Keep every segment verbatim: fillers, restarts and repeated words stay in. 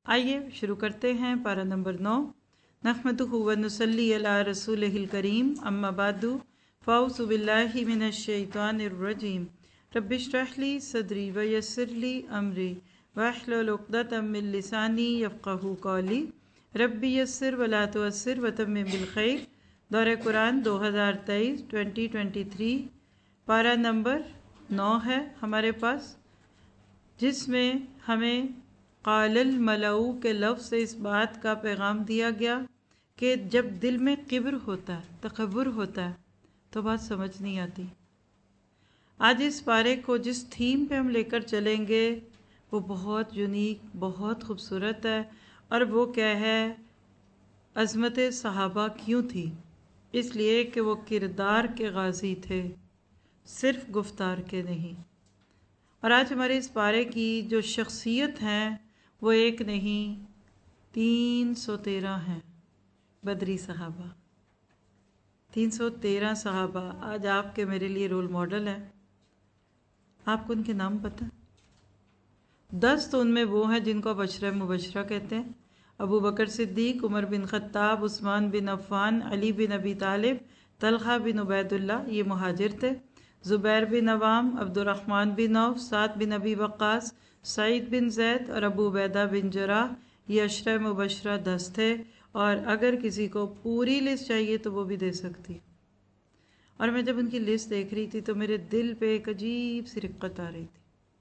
آئیے شروع کرتے ہیں پارہ نمبر نو۔ نحمدہ و نصلی علی رسولہ الکریم، اما بعد فاعوذ باللہ من الشیطان الرجیم۔ رب اشرح لی صدری ویسر لی امری واحلل عقدۃ من لسانی یفقہوا قولی۔ رب یسر ولا تعسر وتمم بالخیر۔ دورہ قرآن دو ہزار تیئیس ٹوینٹی ٹوینٹی تھری پارہ نمبر نو ہے ہمارے پاس، جس میں ہمیں قال الملؤ کے لفظ سے اس بات کا پیغام دیا گیا کہ جب دل میں کبر ہوتا ہے، تکبر ہوتا ہے، تو بات سمجھ نہیں آتی۔ آج اس پارے کو جس تھیم پہ ہم لے کر چلیں گے وہ بہت یونیک، بہت خوبصورت ہے، اور وہ کیا ہے؟ عظمت صحابہ کیوں تھی؟ اس لیے کہ وہ کردار کے غازی تھے، صرف گفتار کے نہیں۔ اور آج ہمارے اس پارے کی جو شخصیت ہیں وہ ایک نہیں، تین سو تیرہ ہیں بدری صحابہ۔ تین سو تیرہ صحابہ آج آپ کے میرے لیے رول ماڈل ہیں۔ آپ کو ان کے نام پتہ؟ دس تو ان میں وہ ہیں جن کو آپ عشرہ مبشرہ کہتے ہیں: ابو بکر صدیق، عمر بن خطاب، عثمان بن عفان، علی بن ابی طالب، طلحہ بن عبید اللہ، یہ مہاجر تھے۔ زبیر بن عوام، عبد الرحمن بن عوف، سعد بن ابی وقاص، سعید بن زید اور ابو عبیدہ بن جراح، یہ عشرہ مبشرہ دس تھے، اور اگر کسی کو پوری لسٹ چاہیے تو وہ بھی دے سکتی۔ اور میں جب ان کی لسٹ دیکھ رہی تھی تو میرے دل پہ ایک عجیب سی رقت آ رہی تھی،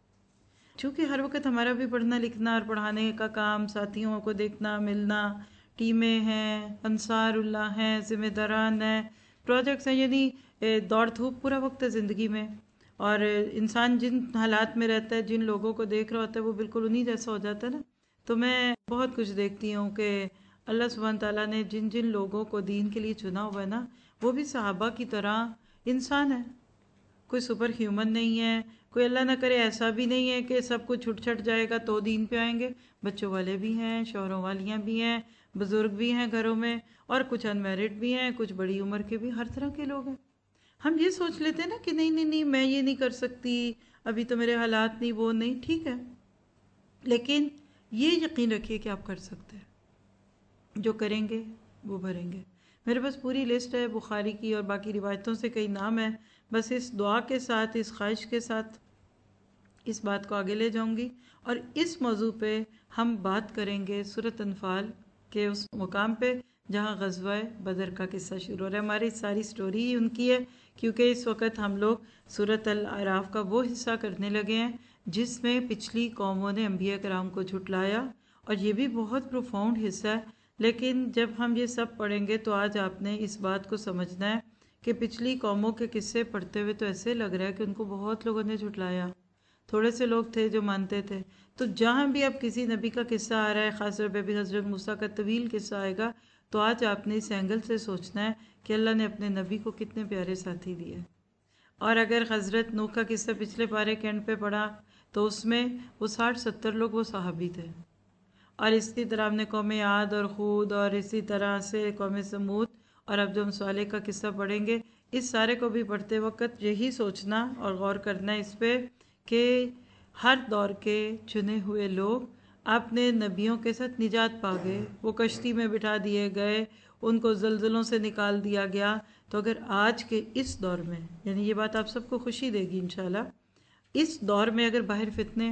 چونکہ ہر وقت ہمارا بھی پڑھنا لکھنا اور پڑھانے کا کام، ساتھیوں کو دیکھنا ملنا، ٹیمیں ہیں، انصار اللہ ہیں، ذمہ داران ہیں، پروجیکٹس ہیں، یعنی دوڑ دھوپ پورا وقت ہے زندگی میں۔ اور انسان جن حالات میں رہتا ہے، جن لوگوں کو دیکھ رہا ہوتا ہے، وہ بالکل انہی جیسا ہو جاتا ہے نا۔ تو میں بہت کچھ دیکھتی ہوں کہ اللہ سبحانہ تعالیٰ نے جن جن لوگوں کو دین کے لیے چنا ہوا ہے نا، وہ بھی صحابہ کی طرح انسان ہے، کوئی سپر ہیومن نہیں ہے، کوئی اللہ نہ کرے ایسا بھی نہیں ہے کہ سب کچھ چھٹ چھٹ جائے گا تو دین پہ آئیں گے۔ بچوں والے بھی ہیں، شوہروں والیاں بھی ہیں، بزرگ بھی ہیں گھروں میں، اور کچھ ان میرڈ بھی ہیں، کچھ بڑی عمر کے بھی، ہر طرح کے لوگ ہیں۔ ہم یہ سوچ لیتے ہیں نا کہ نہیں نہیں نہیں میں یہ نہیں کر سکتی، ابھی تو میرے حالات نہیں، وہ نہیں، ٹھیک ہے، لیکن یہ یقین رکھیے کہ آپ کر سکتے ہیں، جو کریں گے وہ بھریں گے۔ میرے پاس پوری لسٹ ہے بخاری کی، اور باقی روایتوں سے کئی نام ہیں، بس اس دعا کے ساتھ، اس خواہش کے ساتھ اس بات کو آگے لے جاؤں گی۔ اور اس موضوع پہ ہم بات کریں گے سورۃ انفال کے اس مقام پہ جہاں غزوہ بدر کا قصہ شروع ہو رہا ہے۔ ہماری ساری سٹوری ہی ان کی ہے، کیونکہ اس وقت ہم لوگ سورۃ الاعراف کا وہ حصہ کرنے لگے ہیں جس میں پچھلی قوموں نے انبیاء کرام کو جھٹلایا، اور یہ بھی بہت پروفاؤنڈ حصہ ہے۔ لیکن جب ہم یہ سب پڑھیں گے تو آج آپ نے اس بات کو سمجھنا ہے کہ پچھلی قوموں کے قصے پڑھتے ہوئے تو ایسے لگ رہا ہے کہ ان کو بہت لوگوں نے جھٹلایا، تھوڑے سے لوگ تھے جو مانتے تھے۔ تو جہاں بھی اب کسی نبی کا قصہ آ رہا ہے، خاص طور پہ بھی حضرت موسیٰ کا طویل قصہ آئے گا، تو آج آپ نے اس اینگل سے سوچنا ہے کہ اللہ نے اپنے نبی کو کتنے پیارے ساتھی دیے۔ اور اگر حضرت نوح کا قصہ پچھلے پارے کے اینڈ پہ پڑھا تو اس میں وہ ساٹھ ستر لوگ وہ صحابی تھے، اور اسی طرح ہم نے قوم عاد اور ہود، اور اسی طرح سے قوم سمود، اور اب جو ہم صالح کا قصہ پڑھیں گے، اس سارے کو بھی پڑھتے وقت یہی سوچنا اور غور کرنا اس پہ کہ ہر دور کے چنے ہوئے لوگ اپنے نبیوں کے ساتھ نجات پا گئے، وہ کشتی میں بٹھا دیے گئے، ان کو زلزلوں سے نکال دیا گیا۔ تو اگر آج کے اس دور میں، یعنی یہ بات آپ سب کو خوشی دے گی انشاءاللہ، اس دور میں اگر باہر فتنے،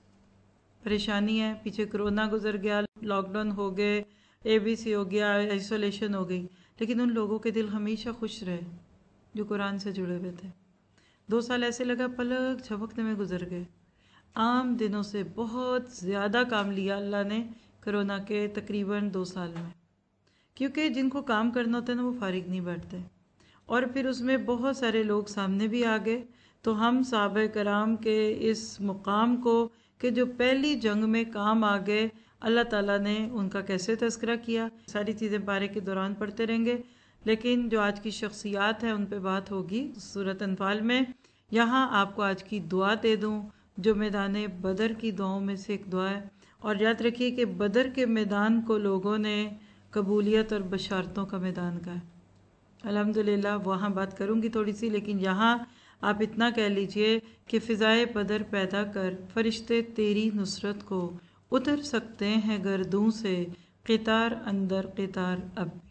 پریشانی ہے، پیچھے کرونا گزر گیا، لاک ڈاؤن ہو گئے، اے بی سی ہو گیا، آئسولیشن ہو گئی، لیکن ان لوگوں کے دل ہمیشہ خوش رہے جو قرآن سے جڑے ہوئے تھے۔ دو سال ایسے لگا پلک جھپکنے میں گزر گئے۔ عام دنوں سے بہت زیادہ کام لیا اللہ نے کرونا کے تقریباً دو سال میں، کیونکہ جن کو کام کرنا ہوتا ہے نا وہ فارغ نہیں بیٹھتے، اور پھر اس میں بہت سارے لوگ سامنے بھی آ گئے۔ تو ہم صحابہ کرام کے اس مقام کو کہ جو پہلی جنگ میں کام آ گئے، اللہ تعالیٰ نے ان کا کیسے تذکرہ کیا، ساری چیزیں پارے کے دوران پڑھتے رہیں گے، لیکن جو آج کی شخصیات ہیں ان پہ بات ہوگی سورۃ انفال میں۔ یہاں آپ کو آج کی دعا دے دوں جو میدان بدر کی دعاؤں میں سے ایک دعا ہے، اور یاد رکھیے کہ بدر کے میدان کو لوگوں نے قبولیت اور بشارتوں کا میدان کہا ہے۔ الحمدللہ وہاں بات کروں گی تھوڑی سی، لیکن یہاں آپ اتنا کہہ لیجئے کہ فضائے بدر پیدا کر، فرشتے تیری نصرت کو اتر سکتے ہیں گردوں سے قطار اندر قطار اب بھی۔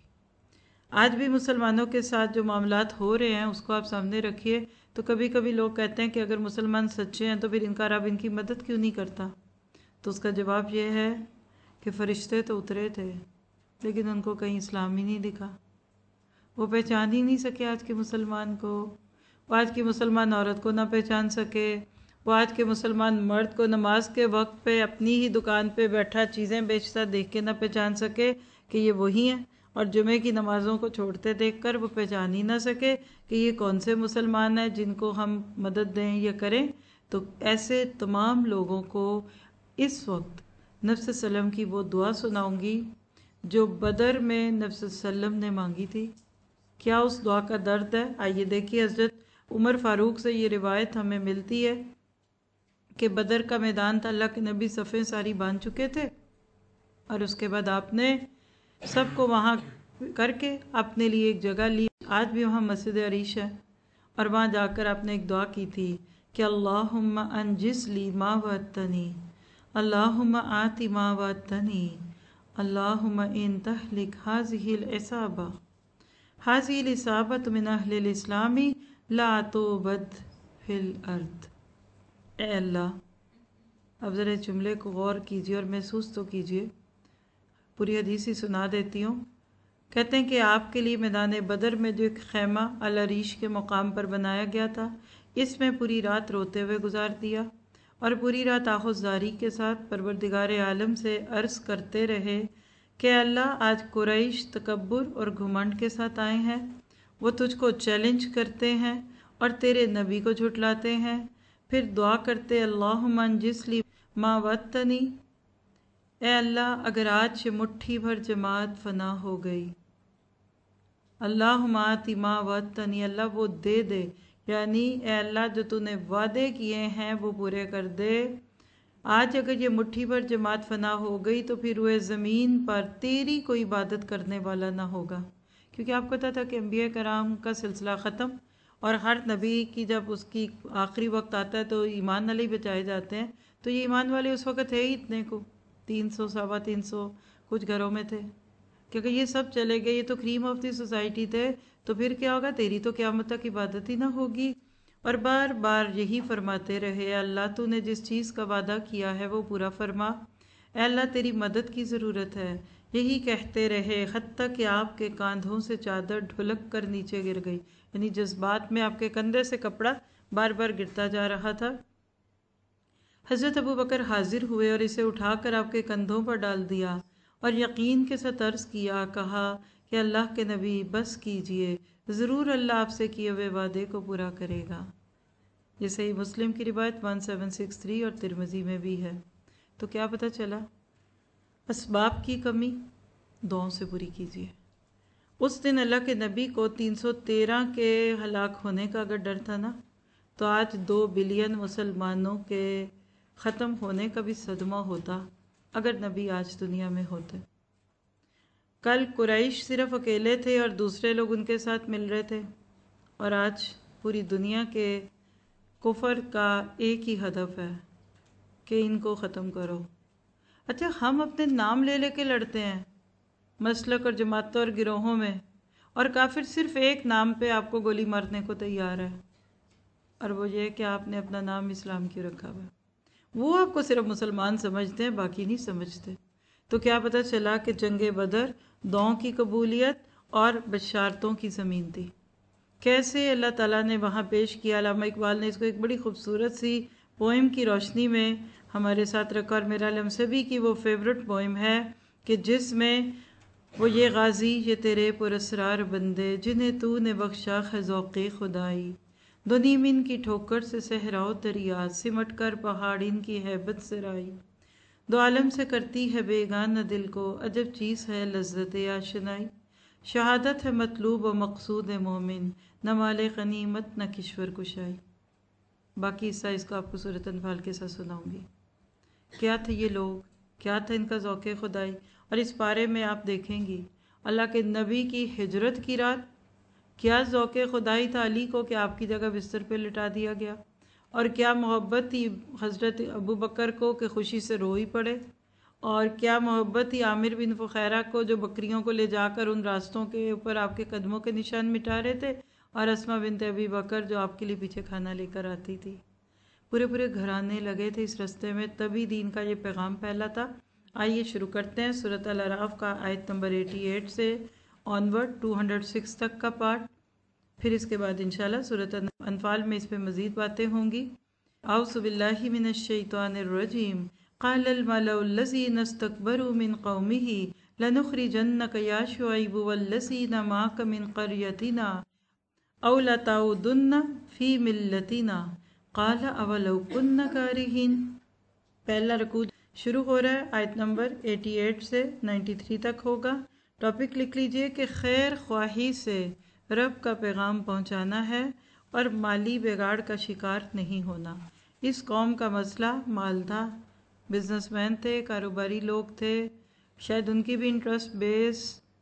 آج بھی مسلمانوں کے ساتھ جو معاملات ہو رہے ہیں اس کو آپ سامنے رکھیے تو کبھی کبھی لوگ کہتے ہیں کہ اگر مسلمان سچے ہیں تو پھر ان کا رب ان کی مدد کیوں نہیں کرتا؟ تو اس کا جواب یہ ہے کہ فرشتے تو اترے تھے لیکن ان کو کہیں اسلام ہی نہیں دکھا، وہ پہچان ہی نہیں سکے آج کے مسلمان کو، وہ آج کی مسلمان عورت کو نہ پہچان سکے، وہ آج کے مسلمان مرد کو نماز کے وقت پہ اپنی ہی دکان پہ بیٹھا چیزیں بیچتا دیکھ کے نہ پہچان سکے کہ یہ وہی ہیں، اور جمعے کی نمازوں کو چھوڑتے دیکھ کر وہ پہچان ہی نہ سکے کہ یہ کون سے مسلمان ہیں جن کو ہم مدد دیں یا کریں۔ تو ایسے تمام لوگوں کو اس وقت نبی صلی اللہ علیہ وسلم کی وہ دعا سناؤں گی جو بدر میں نبی صلی اللہ علیہ وسلم نے مانگی تھی۔ کیا اس دعا کا درد ہے؟ آئیے دیکھیے، حضرت عمر فاروق سے یہ روایت ہمیں ملتی ہے کہ بدر کا میدان تھا، اللہ کے نبی صفیں ساری باندھ چکے تھے اور اس کے بعد آپ نے سب کو وہاں کر کے اپنے لیے ایک جگہ لی۔ آج بھی وہاں مسجد عریش ہے اور وہاں جا کر آپ نے ایک دعا کی تھی کہ اللہم انجز لی ما وعدتنی، اللہم آتی ما وعدتنی، اللہم ان تہلک ہذہ العصابہ ہذہ العصابۃ من اہل الاسلام لا توبد فی الارض۔ اے اللہ، اب ذرا جملے کو غور کیجیے اور محسوس تو کیجیے، پوری حدیث ہی سنا دیتی ہوں۔ کہتے ہیں کہ آپ کے لیے میدان بدر میں جو ایک خیمہ العریش کے مقام پر بنایا گیا تھا، اس میں پوری رات روتے ہوئے گزار دیا اور پوری رات آہوزاری کے ساتھ پروردگار عالم سے عرض کرتے رہے کہ اللہ، آج قریش تکبر اور گھمنڈ کے ساتھ آئے ہیں، وہ تجھ کو چیلنج کرتے ہیں اور تیرے نبی کو جھٹلاتے ہیں۔ پھر دعا کرتے اللہم انجز لی ما وعدتنی، اے اللہ اگر آج مٹھی بھر جماعت فنا ہو گئی، اللہم آتی ما وعدتنی، اللہ وہ دے دے، یعنی اے اللہ جو تو نے وعدے کیے ہیں وہ پورے کر دے۔ آج اگر یہ مٹھی بھر جماعت فنا ہو گئی تو پھر روئے زمین پر تیری کوئی عبادت کرنے والا نہ ہوگا، کیونکہ آپ کو پتہ تھا کہ انبیاء کرام کا سلسلہ ختم اور ہر نبی کی جب اس کی آخری وقت آتا ہے تو ایمان والے ہی بچائے جاتے ہیں، تو یہ ایمان والے اس وقت ہے ہی اتنے کو تین سو سوا تین سو کچھ گھروں میں تھے، کیونکہ یہ سب چلے گئے، یہ تو کریم آف دی سوسائٹی تھے، تو پھر کیا ہوگا؟ تیری تو قیامت تک عبادت ہی نہ ہوگی۔ اور بار بار یہی فرماتے رہے، اللہ تو نے جس چیز کا وعدہ کیا ہے وہ پورا فرما، اے اللہ تیری مدد کی ضرورت ہے، یہی کہتے رہے حتیٰ کہ آپ کے کاندھوں سے چادر ڈھلک کر نیچے گر گئی، یعنی جذبات میں آپ کے کندھے سے کپڑا بار بار گرتا جا رہا تھا۔ حضرت ابو بکر حاضر ہوئے اور اسے اٹھا کر آپ کے کندھوں پر ڈال دیا اور یقین کے ساتھ عرض کیا، کہا کہ اللہ کے نبی بس کیجئے، ضرور اللہ آپ سے کیے ہوئے وعدے کو پورا کرے گا۔ یہ صحیح مسلم کی روایت سیون سکس تھری اور ترمذی میں بھی ہے۔ تو کیا پتہ چلا؟ اسباب کی کمی دعاؤں سے پوری کیجیے۔ اس دن اللہ کے نبی کو تین سو تیرہ کے ہلاک ہونے کا اگر ڈر تھا نا، تو آج دو بلین مسلمانوں کے ختم ہونے کا بھی صدمہ ہوتا اگر نبی آج دنیا میں ہوتے۔ کل قریش صرف اکیلے تھے اور دوسرے لوگ ان کے ساتھ مل رہے تھے، اور آج پوری دنیا کے کفر کا ایک ہی ہدف ہے کہ ان کو ختم کرو۔ اچھا، ہم اپنے نام لے لے کے لڑتے ہیں مسلک اور جماعتوں اور گروہوں میں، اور کافر صرف ایک نام پہ آپ کو گولی مارنے کو تیار ہے، اور وہ یہ کہ آپ نے اپنا نام اسلام کیوں رکھا ہوا ہے۔ وہ آپ کو صرف مسلمان سمجھتے ہیں، باقی نہیں سمجھتے۔ تو کیا پتہ چلا کہ جنگ بدر دعاؤں کی قبولیت اور بشارتوں کی زمین تھی۔ کیسے اللہ تعالیٰ نے وہاں پیش کیا، علامہ اقبال نے اس کو ایک بڑی خوبصورت سی پوئم کی روشنی میں ہمارے ساتھ رکھا، اور میرا علم سبھی کی وہ فیورٹ پوئم ہے کہ جس میں وہ یہ غازی یہ تیرے پراسرار بندے جنہیں تو نے بخشا ہے ذوق خدائی، دو نیم ان کی ٹھوکر سے صحرا و دریا سمٹ کر پہاڑ ان کی ہیبت سے رائی، دو عالم سے کرتی ہے بیگانہ دل کو عجب چیز ہے لذت آشنائی، شہادت ہے مطلوب و مقصود مومن نہ مال غنیمت نہ کشور کشائی۔ باقی حصہ اس کو آپ کو سورۃ انفال کے ساتھ سناؤں گی۔ کیا تھے یہ لوگ، کیا تھا ان کا ذوق خدائی، اور اس پارے میں آپ دیکھیں گی اللہ کے نبی کی ہجرت کی رات کیا ذوق خدائی تھا علی کو کہ آپ کی جگہ بستر پہ لٹا دیا گیا، اور کیا محبت تھی حضرت ابو بکر کو کہ خوشی سے رو ہی پڑے، اور کیا محبت تھی عامر بن فخیرہ کو جو بکریوں کو لے جا کر ان راستوں کے اوپر آپ کے قدموں کے نشان مٹا رہے تھے، اور اسما بنت ابی بکر جو آپ کے لیے پیچھے کھانا لے کر آتی تھی۔ پورے پورے گھرانے لگے تھے اس رستے میں، تبھی دین کا یہ پیغام پھیلا تھا۔ آئیے شروع کرتے ہیں سورۃ الاعراف کا آیت نمبر اٹھاسی سے آنورڈ دو سو چھ تک کا پارٹ، پھر اس کے بعد انشاءاللہ سورۃ انفال میں اس پہ مزید باتیں ہوں گی۔ اعوذ باللہ من الشیطان الرجیم، قال الملأ الذین استکبروا من قومہ لنخرجنک یا شعیب والذین معک من قریتنا او لتعودن فی ملتنا قال اولو کن کارہین۔ پہلا رکوع شروع ہو رہا ہے آیت نمبر اٹھاسی سے ننانوے تک ہوگا۔ ٹاپک لکھ لیجئے کہ خیر خواہی سے رب کا پیغام پہنچانا ہے اور مالی بگاڑ کا شکار نہیں ہونا۔ اس قوم کا مسئلہ مال تھا، بزنس مین تھے، کاروباری لوگ تھے، شاید ان کی بھی انٹرسٹ بیس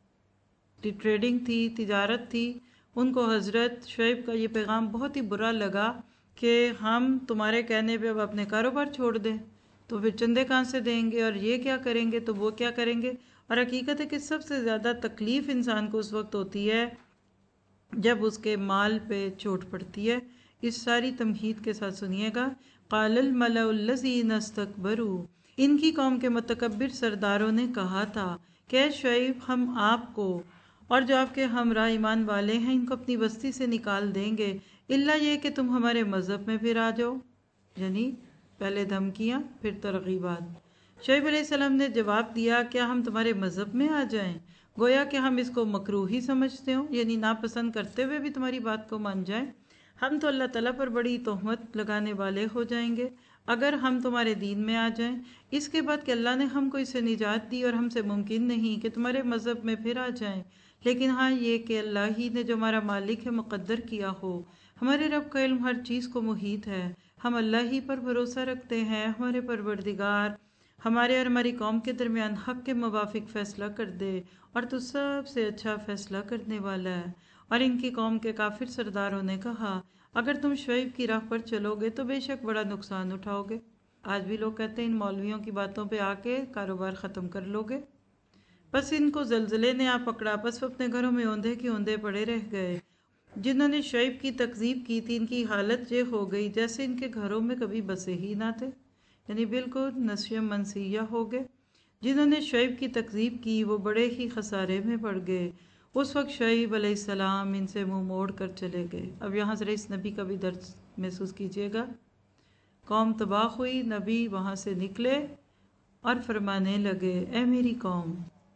ٹریڈنگ تھی، تجارت تھی۔ ان کو حضرت شعیب کا یہ پیغام بہت ہی برا لگا کہ ہم تمہارے کہنے پہ اب اپنے کاروبار چھوڑ دیں تو پھر چندے کہاں سے دیں گے، اور یہ کیا کریں گے تو وہ کیا کریں گے۔ اور حقیقت ہے کہ سب سے زیادہ تکلیف انسان کو اس وقت ہوتی ہے جب اس کے مال پہ چوٹ پڑتی ہے۔ اس ساری تمہید کے ساتھ سنیے گا۔ قال الملأ الذین استکبروا، ان کی قوم کے متکبر سرداروں نے کہا تھا کہ اے شعیب ہم آپ کو اور جو آپ کے ہمراہ ایمان والے ہیں ان کو اپنی بستی سے نکال دیں گے، الا یہ کہ تم ہمارے مذہب میں پھر آ جاؤ، یعنی پہلے دھمکیاں پھر ترغیبات۔ شعیب علیہ السلام نے جواب دیا کیا ہم تمہارے مذہب میں آ جائیں، گویا کہ ہم اس کو مکروہی سمجھتے ہوں، یعنی ناپسند کرتے ہوئے بھی تمہاری بات کو مان جائیں۔ ہم تو اللہ تعالیٰ پر بڑی تہمت لگانے والے ہو جائیں گے اگر ہم تمہارے دین میں آ جائیں، اس کے بعد کہ اللہ نے ہم کو اسے نجات دی اور ہم سے ممکن نہیں کہ تمہارے مذہب میں پھر آ جائیں۔ لیکن ہاں یہ کہ اللہ ہی نے جو ہمارا مالک ہے مقدر کیا ہو، ہمارے رب کا علم ہر چیز کو محیط ہے، ہم اللہ ہی پر بھروسہ رکھتے ہیں، ہمارے پروردگار ہمارے اور ہماری قوم کے درمیان حق کے موافق فیصلہ کر دے، اور تو سب سے اچھا فیصلہ کرنے والا ہے۔ اور ان کی قوم کے کافر سرداروں نے کہا اگر تم شعیب کی راہ پر چلو گے تو بے شک بڑا نقصان اٹھاؤ گے۔ آج بھی لوگ کہتے ہیں ان مولویوں کی باتوں پہ آ کے کاروبار ختم کر لو گے۔ بس ان کو زلزلے نے آ پکڑا، بس وہ اپنے گھروں میں اوندھے کے اوندھے پڑے رہ گئے۔ جنہوں نے شعیب کی تکذیب کی تھی ان کی حالت یہ ہو گئی جیسے ان کے گھروں میں کبھی بسے ہی نہ تھے، یعنی بالکل نسیہ منسیہ ہو گئے۔ جنہوں نے شعیب کی تکذیب کی وہ بڑے ہی خسارے میں پڑ گئے۔ اس وقت شعیب علیہ السلام ان سے منہ موڑ کر چلے گئے۔ اب یہاں ذرا اس نبی کا بھی درد محسوس کیجئے گا۔ قوم تباہ ہوئی، نبی وہاں سے نکلے اور فرمانے لگے اے میری قوم،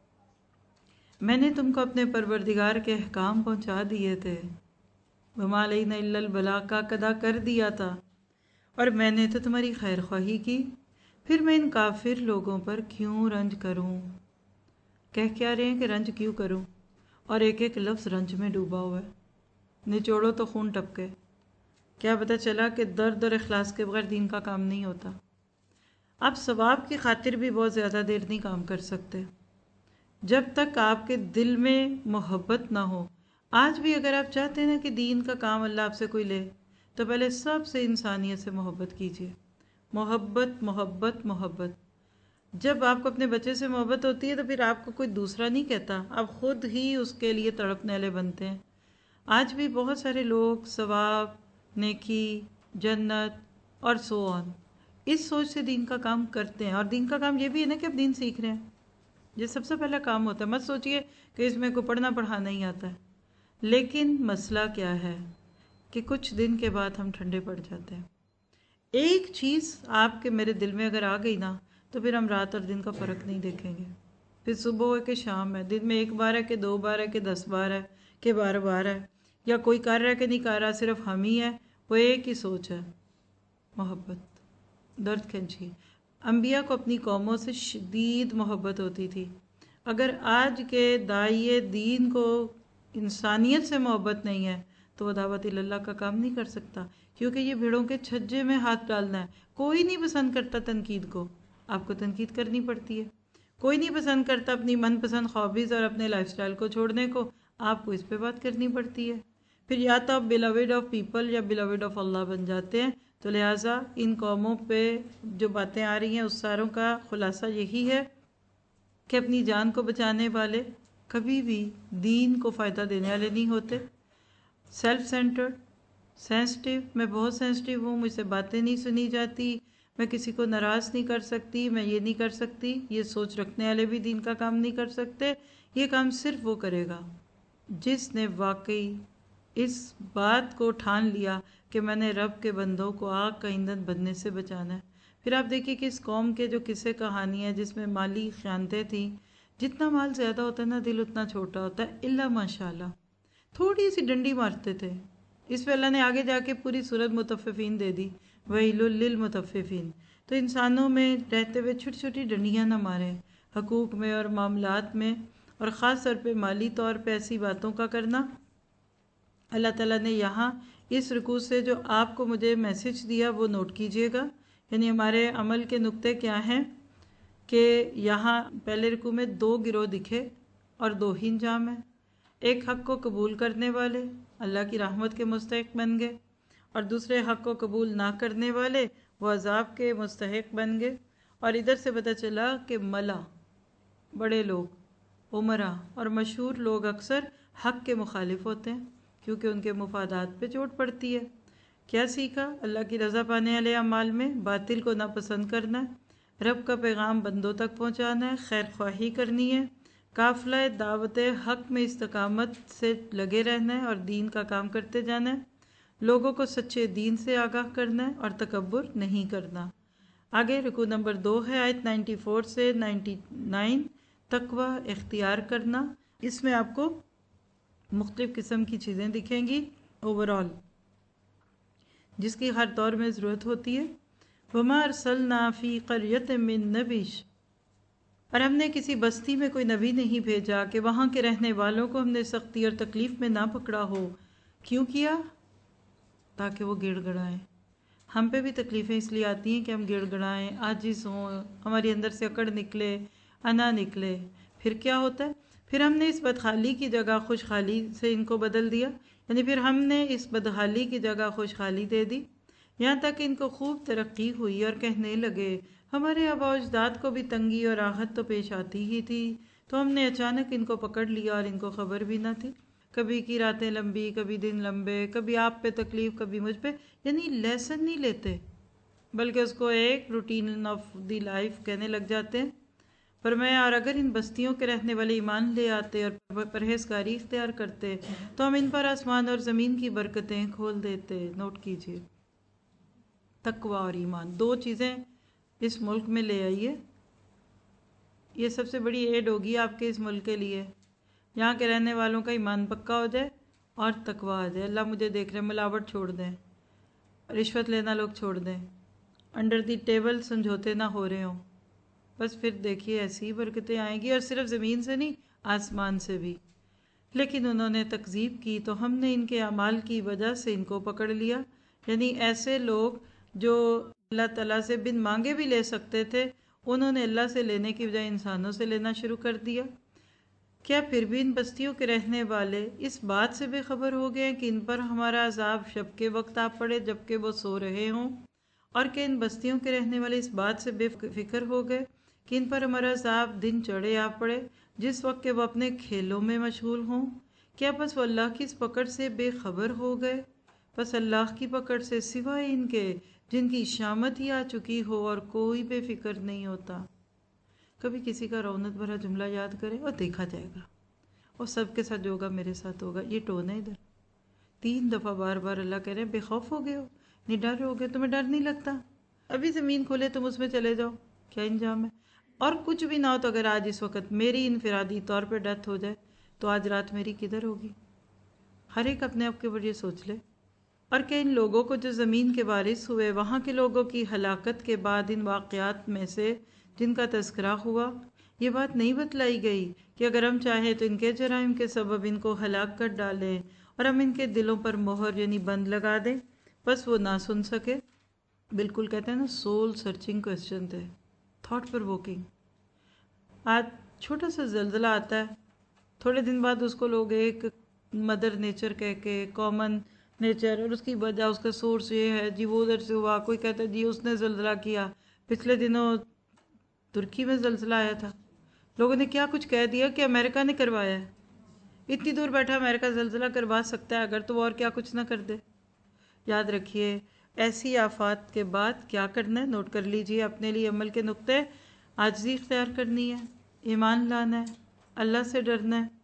میں نے تم کو اپنے پروردگار کے احکام پہنچا دیے تھے، وما علینا الا البلاغ کا ادا کر دیا تھا، اور میں نے تو تمہاری خیر خواہی کی، پھر میں ان کافر لوگوں پر کیوں رنج کروں؟ کہہ کیا رہے ہیں کہ رنج کیوں کروں، اور ایک ایک لفظ رنج میں ڈوبا ہوا ہے، نچوڑو تو خون ٹپکے۔ کیا پتہ چلا کہ درد اور اخلاص کے بغیر دین کا کام نہیں ہوتا۔ آپ ثواب کی خاطر بھی بہت زیادہ دیر نہیں کام کر سکتے جب تک آپ کے دل میں محبت نہ ہو۔ آج بھی اگر آپ چاہتے ہیں کہ دین کا کام اللہ آپ سے کوئی لے تو پہلے سب سے انسانیت سے محبت کیجیے۔ محبت محبت محبت۔ جب آپ کو اپنے بچے سے محبت ہوتی ہے تو پھر آپ کو کوئی دوسرا نہیں کہتا، آپ خود ہی اس کے لیے تڑپنے والے بنتے ہیں۔ آج بھی بہت سارے لوگ ثواب، نیکی، جنت اور سو آن اس سوچ سے دین کا کام کرتے ہیں، اور دین کا کام یہ بھی ہے نا کہ آپ دین سیکھ رہے ہیں، یہ سب سے پہلا کام ہوتا ہے۔ مت سوچئے کہ اس میں کوئی پڑھنا پڑھانا نہیں آتا ہے، لیکن مسئلہ کیا ہے کہ کچھ دن کے بعد ہم ٹھنڈے پڑ جاتے ہیں۔ ایک چیز آپ کے میرے دل میں اگر آ گئی نا تو پھر ہم رات اور دن کا فرق نہیں دیکھیں گے، پھر صبح ہے کہ شام ہے، دن میں ایک بار ہے کہ دو بار ہے کہ دس بار ہے کہ بار بار ہے، یا کوئی کر رہا ہے کہ نہیں کر رہا، صرف ہم ہی ہے، وہ ایک ہی سوچ ہے، محبت۔ درد کھینچی۔ انبیاء کو اپنی قوموں سے شدید محبت ہوتی تھی۔ اگر آج کے داعیے دین کو انسانیت سے محبت نہیں ہے تو وہ دعوت اللہ کا کام نہیں کر سکتا، کیونکہ یہ بھیڑوں کے چھجے میں ہاتھ ڈالنا ہے۔ کوئی نہیں پسند کرتا تنقید کو، آپ کو تنقید کرنی پڑتی ہے۔ کوئی نہیں پسند کرتا اپنی من پسند ہابیز اور اپنے لائف سٹائل کو چھوڑنے کو، آپ کو اس پہ بات کرنی پڑتی ہے۔ پھر یا تو آپ بیلاوڈ آف پیپل یا بیلاوڈ آف اللہ بن جاتے ہیں۔ تو لہٰذا ان قوموں پہ جو باتیں آ رہی ہیں اس ساروں کا خلاصہ یہی ہے کہ اپنی جان کو بچانے والے کبھی بھی دین کو فائدہ دینے والے نہیں ہوتے. سیلف سینٹرڈ، سینسٹیو، میں بہت سینسٹیو ہوں، مجھ سے باتیں نہیں سنی جاتی، میں کسی کو ناراض نہیں کر سکتی، میں یہ نہیں کر سکتی. یہ سوچ رکھنے والے بھی دین کا کام نہیں کر سکتے. یہ کام صرف وہ کرے گا جس نے واقعی اس بات کو ٹھان لیا کہ میں نے رب کے بندوں کو آگ کا ایندھن بننے سے بچانا ہے. پھر آپ دیکھیے کہ اس قوم کے جو قصے کہانی ہیں جس میں مالی خیانتیں تھیں، جتنا مال زیادہ ہوتا ہے نا دل اتنا چھوٹا ہوتا ہے. الا ماشاء اللہ تھوڑی سی ڈنڈی مارتے تھے. اس پہ اللہ نے آگے جا کے پوری سورت مطففین دے دی، ویل للمطففین. تو انسانوں میں رہتے ہوئے چھوٹی چھوٹی ڈنڈیاں نہ ماریں حقوق میں اور معاملات میں، اور خاص طور پہ مالی طور پہ ایسی باتوں کا کرنا. اللہ تعالیٰ نے یہاں اس رکوع سے جو آپ کو مجھے میسج دیا وہ نوٹ کیجئے گا. یعنی ہمارے عمل کے نقطے کیا ہیں کہ یہاں پہلے رکوع میں دو گروہ دکھے اور دو ہی انجام ہیں. ایک حق کو قبول کرنے والے اللہ کی رحمت کے مستحق بن گئے، اور دوسرے حق کو قبول نہ کرنے والے وہ عذاب کے مستحق بن گئے. اور ادھر سے پتہ چلا کہ ملا، بڑے لوگ، عمرا اور مشہور لوگ اکثر حق کے مخالف ہوتے ہیں کیونکہ ان کے مفادات پہ چوٹ پڑتی ہے. کیا سیکھا؟ اللہ کی رضا پانے والے اعمال میں باطل کو ناپسند کرنا ہے، رب کا پیغام بندوں تک پہنچانا ہے، خیر خواہی کرنی ہے، قافلہ دعوت حق میں استقامت سے لگے رہنا ہے اور دین کا کام کرتے جانا ہے، لوگوں کو سچے دین سے آگاہ کرنا ہے اور تکبر نہیں کرنا. آگے رکوع نمبر دو ہے، آیت نائنٹی فور سے نائنٹی نائن. تقوی اختیار کرنا. اس میں آپ کو مختلف قسم کی چیزیں دکھیں گی اوورال، جس کی ہر دور میں ضرورت ہوتی ہے. وَمَا أَرْسَلْنَا فِي قَرْيَةٍ مِّن نَبِيٍّ، اور ہم نے کسی بستی میں کوئی نبی نہیں بھیجا کہ وہاں کے رہنے والوں کو ہم نے سختی اور تکلیف میں نہ پکڑا ہو. کیوں کیا؟ تاکہ وہ گڑ گڑائیں. ہم پہ بھی تکلیفیں اس لیے آتی ہیں کہ ہم گڑ گڑائیں، عاجز ہوں، ہماری اندر سے اکڑ نکلے، انا نکلے. پھر کیا ہوتا ہے؟ پھر ہم نے اس بدحالی کی جگہ خوشحالی سے ان کو بدل دیا. یعنی پھر ہم نے اس بدحالی کی جگہ خوشحالی دے دی، یہاں تک ان کو خوب ترقی ہوئی اور کہنے لگے ہمارے آباء و اجداد کو بھی تنگی اور راحت تو پیش آتی ہی تھی، تو ہم نے اچانک ان کو پکڑ لیا اور ان کو خبر بھی نہ تھی. کبھی کی راتیں لمبی، کبھی دن لمبے، کبھی آپ پہ تکلیف، کبھی مجھ پہ. یعنی لیسن نہیں لیتے بلکہ اس کو ایک روٹین آف دی لائف کہنے لگ جاتے ہیں. فرمایا اور اگر ان بستیوں کے رہنے والے ایمان لے آتے اور پرہیزگاری اختیار کرتے تو ہم ان پر آسمان اور زمین کی برکتیں کھول دیتے. نوٹ کیجیے، تقوی اور ایمان دو چیزیں اس ملک میں لے آئیے. یہ سب سے بڑی ایڈ ہوگی آپ کے اس ملک کے لیے. یہاں کے رہنے والوں کا ایمان پکا ہو جائے اور تقوی آ جائے. اللہ مجھے دیکھ رہے، ملاوٹ چھوڑ دیں، رشوت لینا لوگ چھوڑ دیں، انڈر دی ٹیبل سمجھوتے نہ ہو رہے ہوں. بس پھر دیکھیے ایسی برکتیں آئیں گی، اور صرف زمین سے نہیں، آسمان سے بھی. لیکن انہوں نے تکذیب کی تو ہم نے ان کے اعمال کی وجہ سے ان کو پکڑ لیا. یعنی ایسے لوگ جو اللہ تعالیٰ سے بن مانگے بھی لے سکتے تھے، انہوں نے اللہ سے لینے کی بجائے انسانوں سے لینا شروع کر دیا. کیا پھر بھی ان بستیوں کے رہنے والے اس بات سے بے خبر ہو گئے کہ ان پر ہمارا عذاب شب کے وقت آ پڑے جبکہ وہ سو رہے ہوں، اور کہ ان بستیوں کے رہنے والے اس بات سے بے فکر ہو گئے کہ ان پر ہمارا عذاب دن چڑھے آ پڑے جس وقت کہ وہ اپنے کھیلوں میں مشغول ہوں؟ کیا بس وہ اللہ کی اس پکڑ سے بے خبر ہو گئے؟ بس اللہ کی پکڑ سے سوائے ان کے جن کی شامت ہی آ چکی ہو اور کوئی بے فکر نہیں ہوتا. کبھی کسی کا رونت بھرا جملہ یاد کرے اور دیکھا جائے گا، اور سب کے ساتھ جو ہوگا میرے ساتھ ہوگا. یہ ٹون ہے ادھر. تین دفعہ بار بار اللہ کہہ رہے ہیں بے خوف ہو گئے ہو، نہیں ڈر ہو گئے، تمہیں ڈر نہیں لگتا؟ ابھی زمین کھولے تم اس میں چلے جاؤ، کیا انجام ہے؟ اور کچھ بھی نہ ہو تو اگر آج اس وقت میری انفرادی طور پہ ڈیتھ ہو جائے تو آج رات میری کدھر ہوگی؟ ہر ایک اپنے آپ کے اوپر یہ سوچ لے. اور کہ ان لوگوں کو جو زمین کے وارث ہوئے، وہاں کے لوگوں کی ہلاکت کے بعد ان واقعات میں سے جن کا تذکرہ ہوا، یہ بات نہیں بتلائی گئی کہ اگر ہم چاہیں تو ان کے جرائم کے سبب ان کو ہلاک کر ڈالیں اور ہم ان کے دلوں پر مہر یعنی بند لگا دیں، بس وہ نہ سن سکے. بالکل کہتے ہیں نا، سول سرچنگ کوسچن تھے، تھاٹ پرووکنگ. آج چھوٹا سا زلزلہ آتا ہے، تھوڑے دن بعد اس کو لوگ ایک مدر نیچر کہہ کے، کامن نیچر، اور اس کی وجہ اس کا سورس یہ ہے جی وہ ادھر سے ہوا. کوئی کہتا ہے جی اس نے زلزلہ کیا. پچھلے دنوں ترکی میں زلزلہ آیا تھا، لوگوں نے کیا کچھ کہہ دیا کہ امریکہ نے کروایا ہے، اتنی دور بیٹھا امریکہ زلزلہ کروا سکتا ہے، اگر تو وہ اور کیا کچھ نہ کر دے۔ یاد رکھیے ایسی آفات کے بعد کیا کرنا ہے، نوٹ کر لیجئے اپنے لیے عمل کے نقطے۔ عاجزی اختیار کرنی ہے، ایمان لانا ہے، اللہ سے ڈرنا ہے،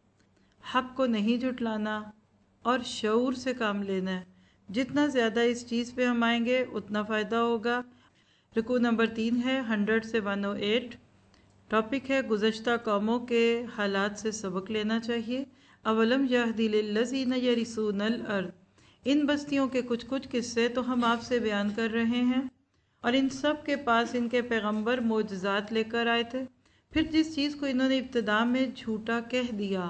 حق کو نہیں جھٹلانا اور شعور سے کام لینا ہے۔ جتنا زیادہ اس چیز پہ ہم آئیں گے اتنا فائدہ ہوگا۔ رکوع نمبر تین ہے ہنڈریڈ سے ون او ایٹ، ٹاپک ہے گزشتہ قوموں کے حالات سے سبق لینا چاہیے۔ اولم یہدی للذین یرثون الارض، ان بستیوں کے کچھ کچھ قصے تو ہم آپ سے بیان کر رہے ہیں، اور ان سب کے پاس ان کے پیغمبر معجزات لے کر آئے تھے، پھر جس چیز کو انہوں نے ابتدا میں جھوٹا کہہ دیا،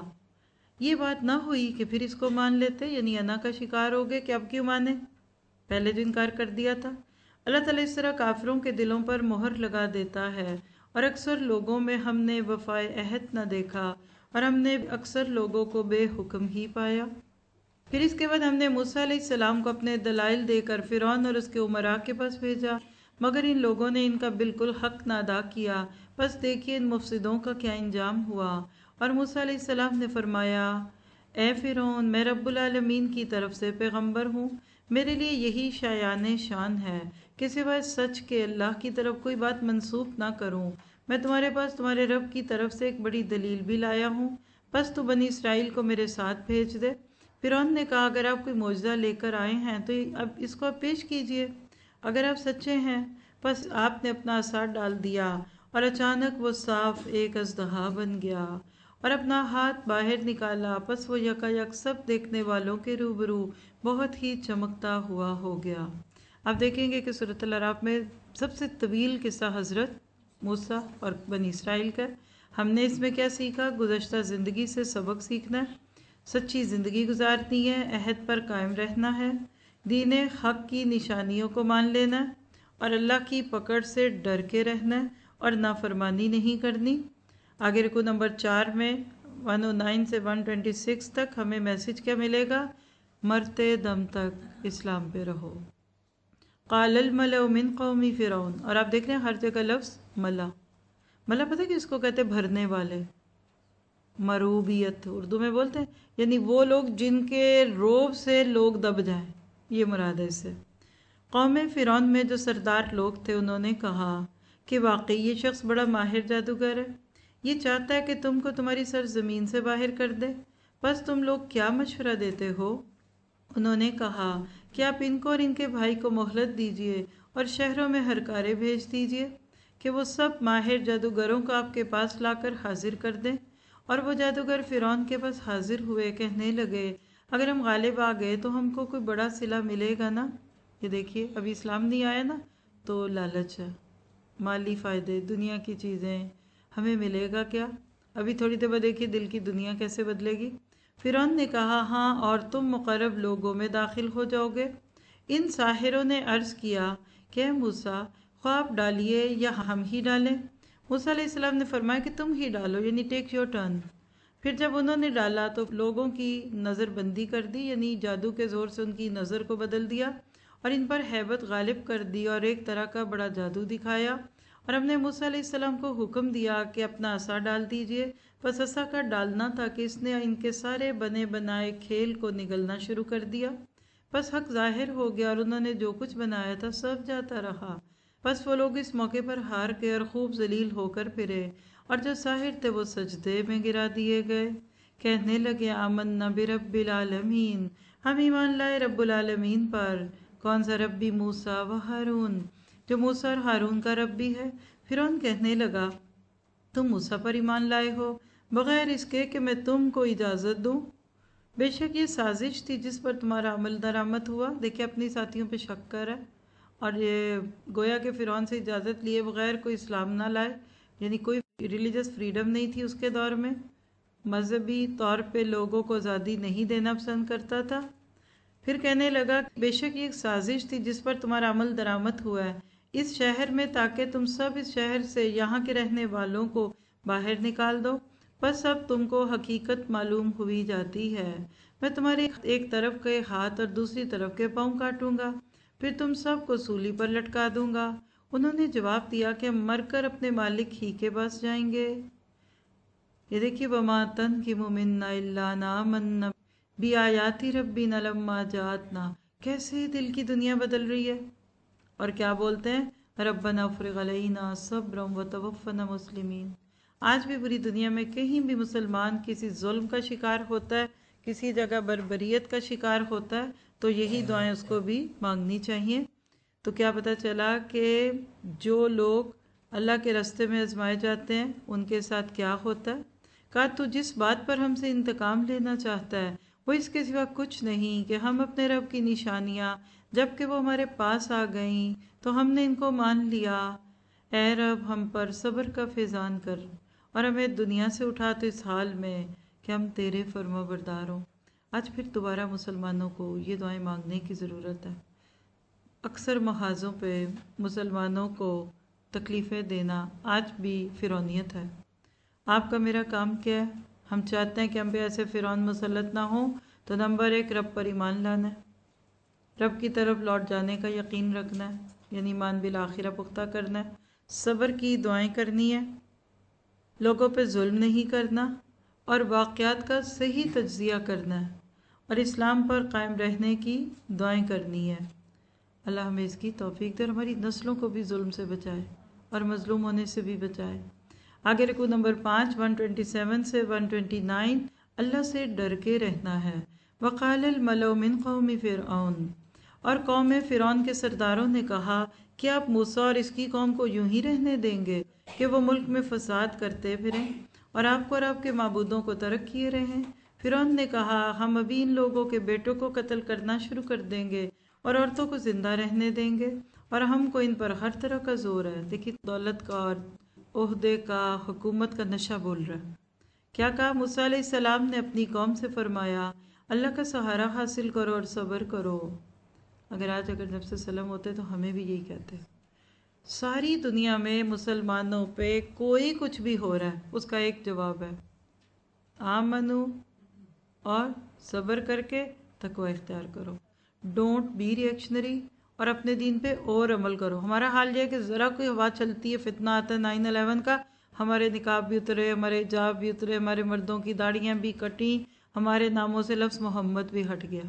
یہ بات نہ ہوئی کہ پھر اس کو مان لیتے، یعنی انا کا شکار ہو گئے کہ اب کیوں مانے، پہلے جو انکار کر دیا تھا۔ اللہ تعالیٰ اس طرح کافروں کے دلوں پر مہر لگا دیتا ہے، اور اکثر لوگوں میں ہم نے وفائے عہد نہ دیکھا، اور ہم نے اکثر لوگوں کو بے حکم ہی پایا۔ پھر اس کے بعد ہم نے موسیٰ علیہ السلام کو اپنے دلائل دے کر فرعون اور اس کے امراء کے پاس بھیجا، مگر ان لوگوں نے ان کا بالکل حق نہ ادا کیا، بس دیکھیے ان مفسدوں کا کیا انجام ہوا۔ اور موسیٰ علیہ السلام نے فرمایا، اے فرعون، میں رب العالمین کی طرف سے پیغمبر ہوں، میرے لیے یہی شایان شان ہے کہ سوائے سچ کے اللہ کی طرف کوئی بات منسوب نہ کروں۔ میں تمہارے پاس تمہارے رب کی طرف سے ایک بڑی دلیل بھی لایا ہوں، بس تو بنی اسرائیل کو میرے ساتھ بھیج دے۔ فرعون نے کہا، اگر آپ کوئی معجزہ لے کر آئے ہیں تو اب اس کو آپ پیش کیجئے، اگر آپ سچے ہیں۔ بس آپ نے اپنا عصا ڈال دیا اور اچانک وہ صاف ایک اژدہا بن گیا اور اپنا ہاتھ باہر نکالا، پس وہ یکا یک سب دیکھنے والوں کے روبرو بہت ہی چمکتا ہوا ہو گیا۔ آپ دیکھیں گے کہ سورۃ الاعراف میں سب سے طویل قصہ حضرت موسیٰ اور بنی اسرائیل کا۔ ہم نے اس میں کیا سیکھا؟ گزشتہ زندگی سے سبق سیکھنا ہے، سچی زندگی گزارنی ہے، عہد پر قائم رہنا ہے، دین حق کی نشانیوں کو مان لینا ہے، اور اللہ کی پکڑ سے ڈر کے رہنا ہے، اور نافرمانی نہیں کرنی۔ آگے رکوع نمبر چار میں ون او نائن سے ون ٹوینٹی سکس تک ہمیں میسج کیا ملے گا؟ مرتے دم تک اسلام پہ رہو۔ قال الملأ من قوم فرعون، اور آپ دیکھ رہے ہیں ہر جگہ لفظ ملا۔ ملا پتہ کہ اس کو کہتے بھرنے والے، مروبیت اردو میں بولتے ہیں، یعنی وہ لوگ جن کے روب سے لوگ دب جائیں، یہ مراد ہے اس سے۔ قوم فرعون میں جو سردار لوگ تھے انہوں نے کہا کہ واقعی یہ شخص بڑا ماہر جادوگر ہے، یہ چاہتا ہے کہ تم کو تمہاری سرزمین سے باہر کر دے، بس تم لوگ کیا مشورہ دیتے ہو؟ انہوں نے کہا کہ آپ ان کو اور ان کے بھائی کو مہلت دیجئے اور شہروں میں ہرکارے بھیج دیجئے کہ وہ سب ماہر جادوگروں کو آپ کے پاس لا کر حاضر کر دیں۔ اور وہ جادوگر فرعون کے پاس حاضر ہوئے، کہنے لگے، اگر ہم غالب آ گئے تو ہم کو کوئی بڑا صلہ ملے گا نا؟ یہ دیکھیے ابھی اسلام نہیں آیا نا، تو لالچ ہے، مالی فائدے، دنیا کی چیزیں، ہمیں ملے گا کیا؟ ابھی تھوڑی دیر بعد دیکھیے دل کی دنیا کیسے بدلے گی۔ فرعون نے کہا، ہاں اور تم مقرب لوگوں میں داخل ہو جاؤ گے۔ ان ساحروں نے عرض کیا کہ اے موسیٰ، خواب ڈالیے یا ہم ہی ڈالیں؟ موسیٰ علیہ السلام نے فرمایا کہ تم ہی ڈالو، یعنی ٹیک یور ٹرن۔ پھر جب انہوں نے ڈالا تو لوگوں کی نظر بندی کر دی، یعنی جادو کے زور سے ان کی نظر کو بدل دیا اور ان پر ہیبت غالب کر دی اور ایک طرح کا بڑا جادو دکھایا۔ اور ہم نے موسیٰ علیہ السلام کو حکم دیا کہ اپنا عصا ڈال دیجئے، بس عصا کا ڈالنا تھا کہ اس نے ان کے سارے بنے بنائے کھیل کو نگلنا شروع کر دیا، بس حق ظاہر ہو گیا اور انہوں نے جو کچھ بنایا تھا سب جاتا رہا۔ بس وہ لوگ اس موقع پر ہار گئے اور خوب ذلیل ہو کر پھرے، اور جو ساحر تھے وہ سجدے میں گرا دیے گئے، کہنے لگے، آمنا برب العالمین، ہم ایمان لائے رب العالمین پر۔ کون سا ربی؟ موسیٰ و ہارون، جو موسیٰ اور ہارون کا رب بھی ہے۔ فرعون کہنے لگا، تم موسیٰ پر ایمان لائے ہو بغیر اس کے کہ میں تم کو اجازت دوں؟ بے شک یہ سازش تھی جس پر تمہارا عمل درآمد ہوا۔ دیکھیں اپنی ساتھیوں پہ شک کر ہے، اور یہ گویا کہ فرعون سے اجازت لیے بغیر کوئی اسلام نہ لائے، یعنی کوئی ریلیجس فریڈم نہیں تھی اس کے دور میں، مذہبی طور پہ لوگوں کو آزادی نہیں دینا پسند کرتا تھا۔ پھر کہنے لگا، بے شک یہ ایک سازش تھی جس پر تمہارا عمل درآمد ہوا ہے اس شہر میں، تاکہ تم سب اس شہر سے یہاں کے رہنے والوں کو باہر نکال دو۔ بس اب تم کو حقیقت معلوم ہوئی جاتی ہے، میں تمہاری ایک طرف کے ہاتھ اور دوسری طرف کے پاؤں کاٹوں گا، پھر تم سب کو سولی پر لٹکا دوں گا۔ انہوں نے جواب دیا کہ ہم مر کر اپنے مالک ہی کے پاس جائیں گے۔ یہ دیکھیے وما تنقم منا الا ان آمنا بآیات ربنا لما جاءتنا، کیسے دل کی دنیا بدل رہی ہے، اور کیا بولتے ہیں ربنا افرغ علینا صبرا وتوفنا مسلمین۔ آج بھی پوری دنیا میں کہیں بھی مسلمان کسی ظلم کا شکار ہوتا ہے، کسی جگہ بربریت کا شکار ہوتا ہے، تو یہی دعائیں اس کو بھی مانگنی چاہیے۔ تو کیا پتہ چلا کہ جو لوگ اللہ کے راستے میں آزمائے جاتے ہیں ان کے ساتھ کیا ہوتا ہے۔ کہا تو جس بات پر ہم سے انتقام لینا چاہتا ہے وہ اس کے سوا کچھ نہیں کہ ہم اپنے رب کی نشانیاں جب کہ وہ ہمارے پاس آ گئیں تو ہم نے ان کو مان لیا۔ اے رب ہم پر صبر کا فیضان کر اور ہمیں دنیا سے اٹھا تو اس حال میں کہ ہم تیرے فرما بردار ہوں۔ آج پھر دوبارہ مسلمانوں کو یہ دعائیں مانگنے کی ضرورت ہے۔ اکثر محاذوں پہ مسلمانوں کو تکلیفیں دینا آج بھی فرعونیت ہے۔ آپ کا میرا کام کیا ہے؟ ہم چاہتے ہیں کہ ہم پہ ایسے فرعون مسلط نہ ہوں، تو نمبر ایک رب پر ایمان لانا ہے، رب کی طرف لوٹ جانے کا یقین رکھنا ہے، یعنی ایمان بالآخرہ پختہ کرنا ہے، صبر کی دعائیں کرنی ہے، لوگوں پہ ظلم نہیں کرنا، اور واقعات کا صحیح تجزیہ کرنا ہے، اور اسلام پر قائم رہنے کی دعائیں کرنی ہے۔ اللہ ہمیں اس کی توفیق دے اور ہماری نسلوں کو بھی ظلم سے بچائے اور مظلوم ہونے سے بھی بچائے۔ آگے رکو نمبر پانچ ایک سو سیون سے ایک سو انیس، اللہ سے ڈر کے رہنا ہے۔ وقال الملأ من قوم فرعون، اور قوم فرعون کے سرداروں نے کہا کہ آپ موسیٰ اور اس کی قوم کو یوں ہی رہنے دیں گے کہ وہ ملک میں فساد کرتے پھریں اور آپ کو اور آپ کے معبودوں کو ترک کیے رہیں۔ فرعون نے کہا ہم ابھی ان لوگوں کے بیٹوں کو قتل کرنا شروع کر دیں گے اور عورتوں کو زندہ رہنے دیں گے، اور ہم کو ان پر ہر طرح کا زور ہے۔ دیکھیے دولت کا اور عہدے کا، حکومت کا نشہ بول رہا ہے۔ کیا کہا موسیٰ علیہ السلام نے اپنی قوم سے؟ فرمایا اللہ کا سہارا حاصل کرو اور صبر کرو۔ اگر آج اگر نبی صلی اللہ علیہ وسلم ہوتے تو ہمیں بھی یہی کہتے۔ ساری دنیا میں مسلمانوں پہ کوئی کچھ بھی ہو رہا ہے اس کا ایک جواب ہے، آمنو، اور صبر کر کے تقوی اختیار کرو، ڈونٹ بی ریئیکشنری، اور اپنے دین پہ اور عمل کرو۔ ہمارا حال یہ ہے کہ ذرا کوئی ہوا چلتی ہے، فتنہ آتا ہے نائن الیون کا، ہمارے نقاب بھی اترے، ہمارے حجاب بھی اترے، ہمارے مردوں کی داڑیاں بھی کٹیں، ہمارے ناموں سے لفظ محمد بھی ہٹ گیا۔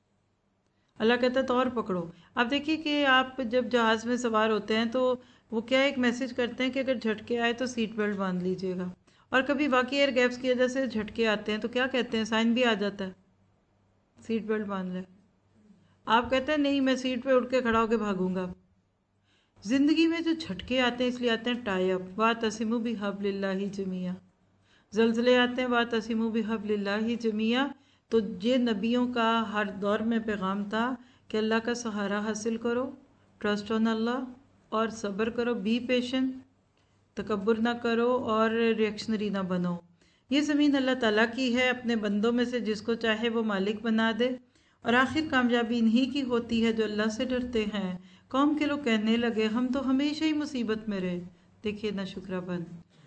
اللہ کہتا ہے تو اور پکڑو۔ آپ دیکھیے کہ آپ جب جہاز میں سوار ہوتے ہیں تو وہ کیا ایک میسج کرتے ہیں کہ اگر جھٹکے آئے تو سیٹ بیلٹ باندھ لیجئے گا، اور کبھی باقی ایئر گیپس کی وجہ سے جھٹکے آتے ہیں تو کیا کہتے ہیں، سائن بھی آ جاتا ہے سیٹ بیلٹ باندھ لے۔ آپ کہتے ہیں نہیں میں سیٹ پہ اٹھ کے کھڑا ہو کے بھاگوں گا۔ زندگی میں جو جھٹکے آتے ہیں اس لیے آتے ہیں ٹائی اپ، واعتصموا بحبل اللہ جمیعا، زلزلے آتے ہیں واعتصموا بحبل اللہ جمیعا۔ تو یہ نبیوں کا ہر دور میں پیغام تھا کہ اللہ کا سہارا حاصل کرو، ٹرسٹ آن اللہ، اور صبر کرو، بی پیشنٹ، تکبر نہ کرو اور ریئیکشنری نہ بنو۔ یہ زمین اللہ تعالیٰ کی ہے، اپنے بندوں میں سے جس کو چاہے وہ مالک بنا دے، اور آخر کامیابی انہی کی ہوتی ہے جو اللہ سے ڈرتے ہیں۔ قوم کے لوگ کہنے لگے ہم تو ہمیشہ ہی مصیبت میں رہے۔ دیکھیے نا شکرہ بند،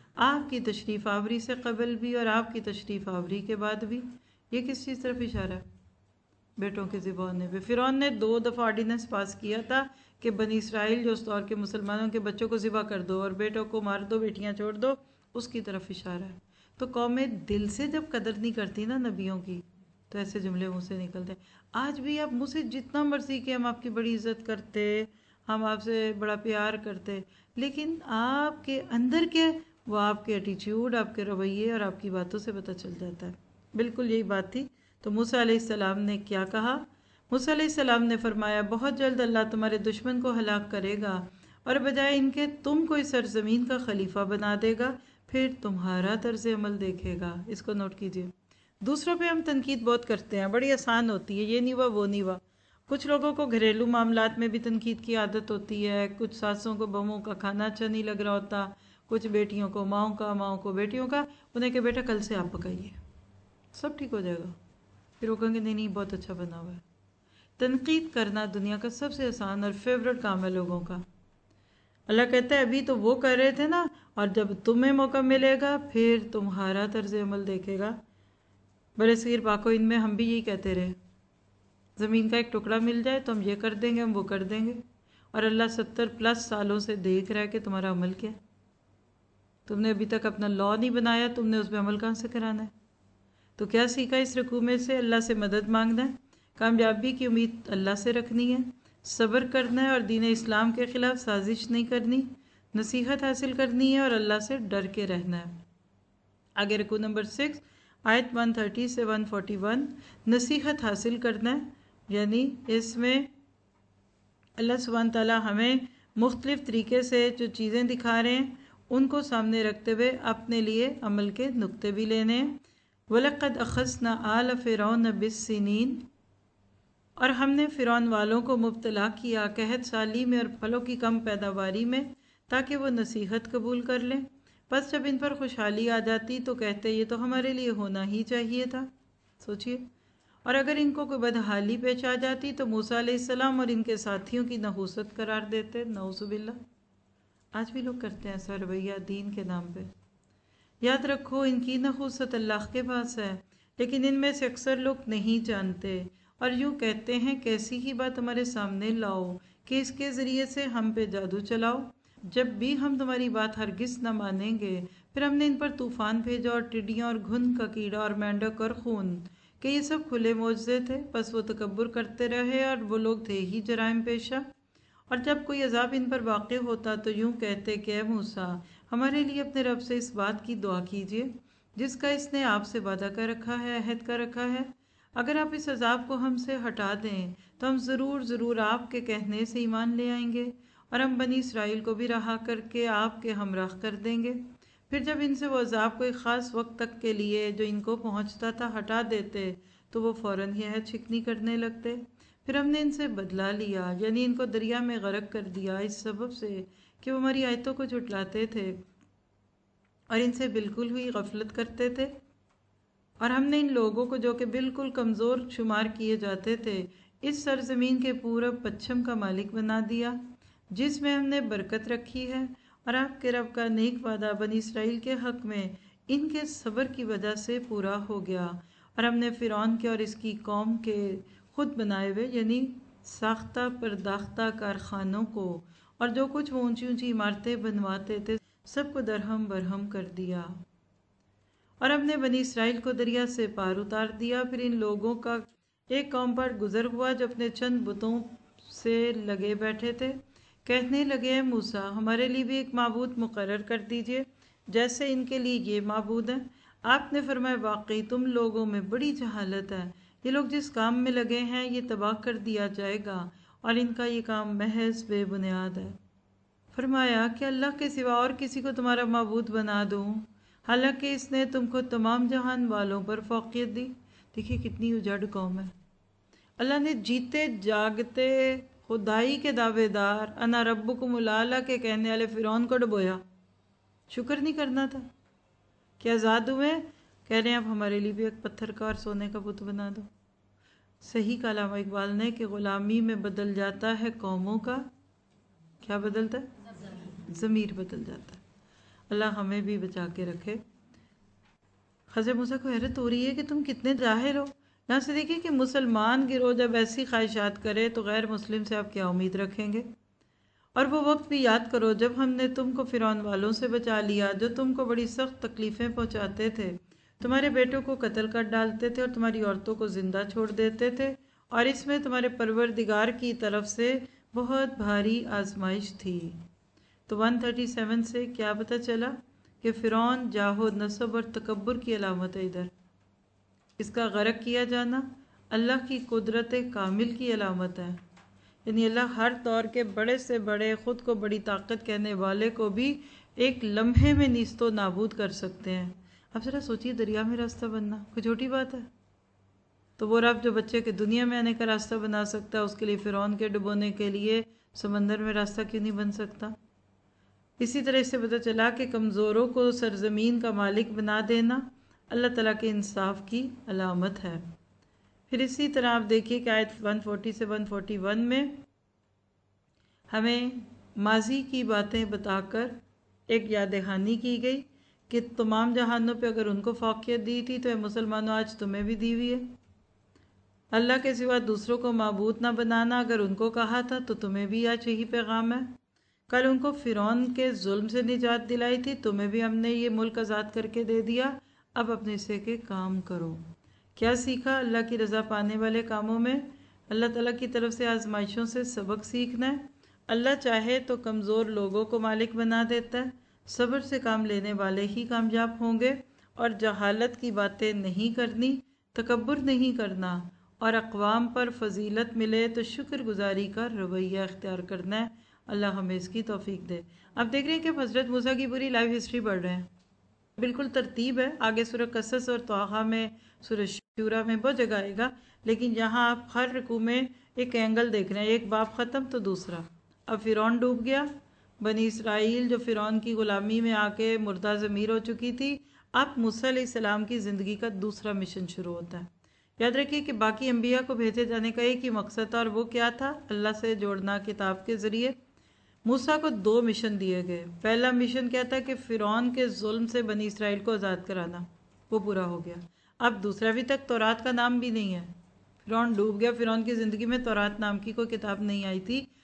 آپ کی تشریف آوری سے قبل بھی اور آپ کی تشریف آوری کے بعد بھی۔ یہ کس چیز طرف اشارہ ہے؟ بیٹوں کے ذبح ہونے پہ۔ فرعون نے دو دفعہ آرڈیننس پاس کیا تھا کہ بنی اسرائیل جو اس دور کے مسلمانوں کے بچوں کو ذبح کر دو اور بیٹوں کو مار دو، بیٹیاں چھوڑ دو، اس کی طرف اشارہ ہے۔ تو قومیں دل سے جب قدر نہیں کرتی نا نبیوں کی تو ایسے جملے منہ سے نکلتے ہیں۔ آج بھی آپ مجھ سے جتنا مرضی کہ ہم آپ کی بڑی عزت کرتے، ہم آپ سے بڑا پیار کرتے، لیکن آپ کے اندر کیا وہ آپ کے ایٹیچیوڈ، آپ کے رویے اور آپ کی باتوں سے پتہ چل جاتا ہے۔ بالکل یہی بات تھی۔ تو موسیٰ علیہ السلام نے کیا کہا؟ موسیٰ علیہ السلام نے فرمایا بہت جلد اللہ تمہارے دشمن کو ہلاک کرے گا اور بجائے ان کے تم کو اس سرزمین کا خلیفہ بنا دے گا، پھر تمہارا طرز عمل دیکھے گا۔ اس کو نوٹ کیجئے۔ دوسروں پہ ہم تنقید بہت کرتے ہیں، بڑی آسان ہوتی ہے، یہ نہیں ہوا وہ نہیں ہوا۔ کچھ لوگوں کو گھریلو معاملات میں بھی تنقید کی عادت ہوتی ہے، کچھ ساسوں کو بہوؤں کا کھانا اچھا نہیں لگ رہا ہوتا، کچھ بیٹیوں کو ماؤں کا، ماؤں کو بیٹیوں کا، انہیں کہ بیٹا کل سے آپ پکائیے سب ٹھیک ہو جائے گا، پھر وہ کہیں گے نہیں نہیں بہت اچھا بنا ہوا ہے۔ تنقید کرنا دنیا کا سب سے آسان اور فیوریٹ کام ہے لوگوں کا۔ اللہ کہتا ہے ابھی تو وہ کر رہے تھے نا، اور جب تمہیں موقع ملے گا پھر تمہارا طرز عمل دیکھے گا۔ برے صغیر پاک و ہند میں ہم بھی یہی کہتے رہے، زمین کا ایک ٹکڑا مل جائے تو ہم یہ کر دیں گے، ہم وہ کر دیں گے، اور اللہ ستر پلس سالوں سے دیکھ رہا ہے کہ تمہارا عمل کیا ہے۔ تم نے ابھی تک اپنا لا نہیں بنایا، تم نے اس پہ عمل کہاں سے کرانا ہے؟ تو کیا سیکھا اس رکوع میں سے؟ اللہ سے مدد مانگنا ہے، کامیابی کی امید اللہ سے رکھنی ہے، صبر کرنا ہے اور دین اسلام کے خلاف سازش نہیں کرنی، نصیحت حاصل کرنی ہے اور اللہ سے ڈر کے رہنا ہے۔ آگے رکوع نمبر سکس، آیت ایک سو تیس سے ایک سو اکتالیس، نصیحت حاصل کرنا ہے، یعنی اس میں اللہ سبحانہ تعالیٰ ہمیں مختلف طریقے سے جو چیزیں دکھا رہے ہیں ان کو سامنے رکھتے ہوئے اپنے لیے عمل کے نقطے بھی لینے ہیں۔ وَلَقَدْ أَخَذْنَا آلَ فِرْعَوْنَ بِالسِّنِينَ، اور ہم نے فرعون والوں کو مبتلا کیا قحط سالی میں اور پھلوں کی کم پیداواری میں، تاکہ وہ نصیحت قبول کر لیں۔ پس جب ان پر خوشحالی آ جاتی تو کہتے یہ تو ہمارے لیے ہونا ہی چاہیے تھا۔ سوچئے، اور اگر ان کو کوئی بدحالی پیش آ جاتی تو موسیٰ علیہ السلام اور ان کے ساتھیوں کی نحوست قرار دیتے۔ نعوذ باللہ، آج بھی لوگ کرتے ہیں ایسا رویہ دین کے نام پہ۔ یاد رکھو ان کی نحوست اللہ کے پاس ہے، لیکن ان میں سے اکثر لوگ نہیں جانتے اور یوں کہتے ہیں کیسی ہی بات ہمارے سامنے لاؤ کہ اس کے ذریعے سے ہم پہ جادو چلاؤ۔ جب بھی ہم تمہاری بات ہرگز نہ مانیں گے، پھر ہم نے ان پر طوفان بھیجا اور ٹڈیاں اور گھن کا کیڑا اور مینڈک اور خون، کہ یہ سب کھلے معجزے تھے، بس وہ تکبر کرتے رہے اور وہ لوگ تھے ہی جرائم پیشہ۔ اور جب کوئی عذاب ان پر واقع ہوتا تو یوں کہتے کہ اے موسیٰ، ہمارے لیے اپنے رب سے اس بات کی دعا کیجیے جس کا اس نے آپ سے وعدہ کر رکھا ہے، عہد کر رکھا ہے۔ اگر آپ اس عذاب کو ہم سے ہٹا دیں تو ہم ضرور ضرور آپ کے کہنے سے ایمان لے آئیں گے، اور ہم بنی اسرائیل کو بھی رہا کر کے آپ کے ہمراہ کر دیں گے۔ پھر جب ان سے وہ عذاب کوئی خاص وقت تک کے لیے جو ان کو پہنچتا تھا ہٹا دیتے تو وہ فوراً ہی عہد شکنی کرنے لگتے۔ پھر ہم نے ان سے بدلہ لیا، یعنی ان کو دریا میں غرق کر دیا، اس سبب سے کہ وہ ہماری آیتوں کو جھٹلاتے تھے اور ان سے بالکل ہوئی غفلت کرتے تھے۔ اور ہم نے ان لوگوں کو جو کہ بالکل کمزور شمار کیے جاتے تھے اس سرزمین کے پورب پچھم کا مالک بنا دیا، جس میں ہم نے برکت رکھی ہے، اور آپ کے رب کا نیک وعدہ بنی اسرائیل کے حق میں ان کے صبر کی وجہ سے پورا ہو گیا۔ اور ہم نے فرعون کے اور اس کی قوم کے خود بنائے ہوئے یعنی ساختہ پرداختہ کارخانوں کو اور جو کچھ وہ اونچی اونچی عمارتیں بنواتے تھے سب کو درہم برہم کر دیا۔ اور ہم نے بنی اسرائیل کو دریا سے پار اتار دیا۔ پھر ان لوگوں کا ایک قوم پر گزر ہوا جو اپنے چند بتوں سے لگے بیٹھے تھے، کہنے لگے اے موسیٰ، ہمارے لیے بھی ایک معبود مقرر کر دیجئے جیسے ان کے لیے یہ معبود ہیں۔ آپ نے فرمایا واقعی تم لوگوں میں بڑی جہالت ہے، یہ لوگ جس کام میں لگے ہیں یہ تباہ کر دیا جائے گا اور ان کا یہ کام محض بے بنیاد ہے۔ فرمایا کہ اللہ کے سوا اور کسی کو تمہارا معبود بنا دوں، حالانکہ اس نے تم کو تمام جہان والوں پر فوقیت دی۔ دیکھیے کتنی اجڑ قوم ہے۔ اللہ نے جیتے جاگتے خدائی کے دعوے دار انا ربکم الاعلی کے کہنے والے فرعون کو ڈبویا۔ شکر نہیں کرنا تھا کہ آزاد ہوئے؟ کہہ رہے ہیں اب ہمارے لیے بھی ایک پتھر کا اور سونے کا بت بنا دو۔ صحیح کہا علامہ اقبال نے کہ غلامی میں بدل جاتا ہے قوموں کا، کیا بدلتا ہے؟ ضمیر بدل جاتا ہے۔ اللہ ہمیں بھی بچا کے رکھے۔ حضرت موسیٰ کو حیرت ہو رہی ہے کہ تم کتنے جاہل ہو۔ یہاں سے دیکھیں کہ مسلمان گروہ جب ایسی خواہشات کرے تو غیر مسلم سے آپ کیا امید رکھیں گے؟ اور وہ وقت بھی یاد کرو جب ہم نے تم کو فرعون والوں سے بچا لیا جو تم کو بڑی سخت تکلیفیں پہنچاتے تھے، تمہارے بیٹوں کو قتل کر ڈالتے تھے اور تمہاری عورتوں کو زندہ چھوڑ دیتے تھے، اور اس میں تمہارے پروردگار کی طرف سے بہت بھاری آزمائش تھی۔ تو ایک سو سینتیس سے کیا پتہ چلا کہ فرعون جاہو نصب اور تکبر کی علامت ہے، ادھر اس کا غرق کیا جانا اللہ کی قدرت کامل کی علامت ہے۔ یعنی اللہ ہر دور کے بڑے سے بڑے خود کو بڑی طاقت کہنے والے کو بھی ایک لمحے میں نیست و نابود کر سکتے ہیں۔ اب ذرا سوچیے دریا میں راستہ بننا کوئی چھوٹی بات ہے؟ تو وہ رب جو بچے کے دنیا میں آنے کا راستہ بنا سکتا ہے اس کے لیے فرعون کے ڈبونے کے لیے سمندر میں راستہ کیوں نہیں بن سکتا؟ اسی طرح اس سے پتہ چلا کہ کمزوروں کو سرزمین کا مالک بنا دینا اللہ تعالیٰ کے انصاف کی علامت ہے۔ پھر اسی طرح آپ دیکھیے کہ آیت ایک سو چالیس سے ایک سو اکیالیس میں ہمیں ماضی کی باتیں بتا کر ایک یاد دہانی کی گئی کہ تمام جہانوں پہ اگر ان کو فوقیت دی تھی تو اے مسلمانوں آج تمہیں بھی دی ہوئی ہے۔ اللہ کے سوا دوسروں کو معبود نہ بنانا اگر ان کو کہا تھا تو تمہیں بھی آج یہی پیغام ہے کل ان کو فرعون کے ظلم سے نجات دلائی تھی، تمہیں بھی ہم نے یہ ملک آزاد کر کے دے دیا، اب اپنے حصے کے کام کرو۔ کیا سیکھا؟ اللہ کی رضا پانے والے کاموں میں اللہ تعالیٰ کی طرف سے آزمائشوں سے سبق سیکھنا ہے۔ اللہ چاہے تو کمزور لوگوں کو مالک بنا دیتا ہے، صبر سے کام لینے والے ہی کامیاب ہوں گے، اور جہالت کی باتیں نہیں کرنی، تکبر نہیں کرنا، اور اقوام پر فضیلت ملے تو شکر گزاری کا رویہ اختیار کرنا ہے۔ اللہ ہمیں اس کی توفیق دے۔ اب دیکھ رہے ہیں کہ حضرت موسیٰ کی پوری لائف ہسٹری پڑھ رہے ہیں، بالکل ترتیب ہے، آگے سورہ قصص اور طٰہٰ میں، سورہ شورى میں بہت جگہ آئے گا، لیکن یہاں آپ ہر رکوع میں ایک اینگل دیکھ رہے ہیں، ایک باب ختم تو دوسرا۔ اب فرعون ڈوب گیا، بنی اسرائیل جو فرعون کی غلامی میں آ کے مردہ ضمیر ہو چکی تھی، اب موسیٰ علیہ السلام کی زندگی کا دوسرا مشن شروع ہوتا ہے۔ یاد رکھیے کہ باقی انبیاء کو بھیجے جانے کا ایک ہی مقصد تھا، اور وہ کیا تھا؟ اللہ سے جوڑنا کتاب کے ذریعے۔ موسیٰ کو دو مشن دیے گئے۔ پہلا مشن کیا تھا؟ کہ فرعون کے ظلم سے بنی اسرائیل کو آزاد کرانا، وہ پورا ہو گیا۔ اب دوسرا، ابھی تک تورات کا نام بھی نہیں ہے، فرعون ڈوب گیا، فرعون کی زندگی میں تورات نام کی کوئی کتاب نہیں آئی تھی،